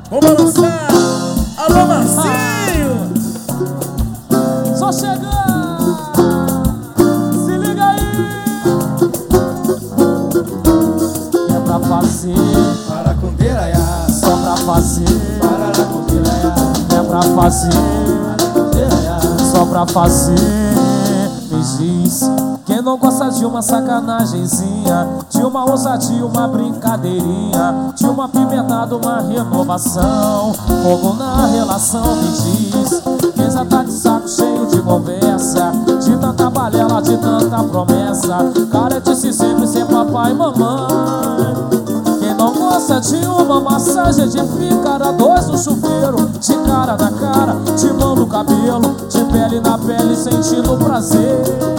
Vamos balançar. Alô, Marcinho. Só chegar. Se liga aí. É pra fazer. Para com deraiá. Só pra fazer. Para com deraiá. É pra fazer. Só pra fazer. Me diz, quem não gosta de uma sacanagemzinha, de uma ousadia, uma brincadeirinha, de uma pimentada, uma renovação, fogo na relação. Me diz, quem já tá de saco cheio de conversa, de tanta balela, de tanta promessa, cara disse sempre ser papai e mamãe. Quem não gosta de uma massagem de ficar a dois no chuveiro, de cara na cara, de mão no cabelo, de pele na pele, sentindo prazer.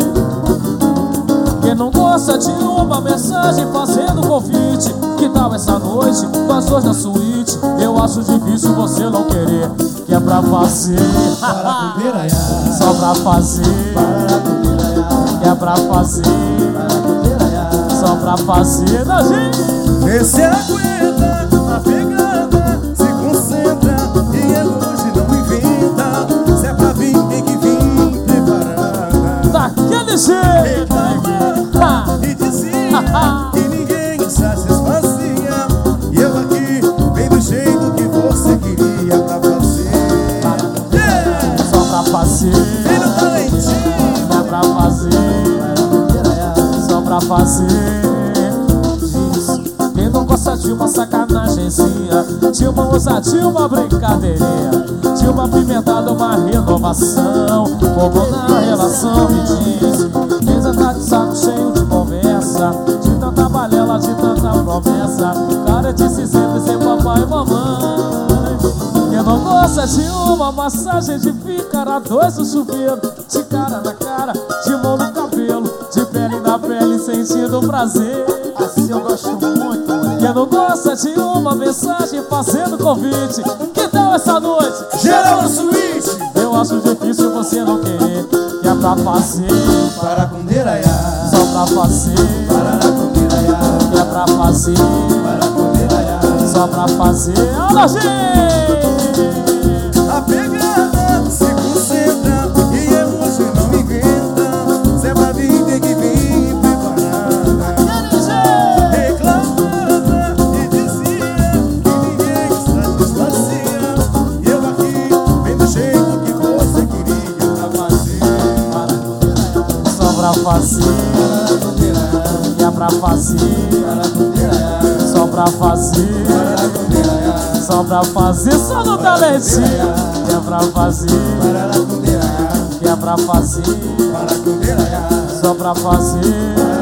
Quem não gosta de uma mensagem fazendo convite, que tal essa noite, nós dois na suíte? Eu acho difícil você não querer, que é pra fazer. Para com deraiá. Só pra fazer. Para com deraiá. Que é pra fazer. Para com deraiá. Só pra fazer da gente. Vê se aguenta a pegada, se concentra e é hoje, não inventa. Se é pra vir, tem que vir preparada. Daquele jeito. Reclamava e dizia que ninguém satisfazia, e eu aqui vem do jeito que você queria pra fazer. Só pra fazer. Filho talentinho. É pra fazer. Só pra fazer. Quem não gosta de uma sacanagemzinha, de uma ousadia, uma brincadeirinha, de uma pimentada, uma renovação, fogo na relação. Me diz, quem já tá de saco cheio de conversa, de tanta balela, de tanta promessa, cara disse sempre ser papai e mamãe. Quem não gosta de uma massagem de ficar a dois no chuveiro, de cara na cara, de mão no cabelo, de pele na pele, sentindo prazer. Assim eu gosto muito. Quem não gosta de uma mensagem fazendo convite, que tal essa noite? Geral na suíte. Eu acho difícil você não querer, que é pra fazer. Para com deraiá. Só pra fazer. Para com deraiá. Que é pra fazer. Para com deraiá. Só pra fazer. Alô, gente! A pegada se concentra e é hoje, não inventa. Se é pra vir, tem que vir preparada. Reclamava e dizia que ninguém satisfazia, e eu aqui vem do jeito que você queria pra fazer. Só pra fazer. Que é pra fazer. Só pra fazer. Só pra fazer, só no talentinho. Que é pra fazer. Que é pra fazer. Só pra fazer.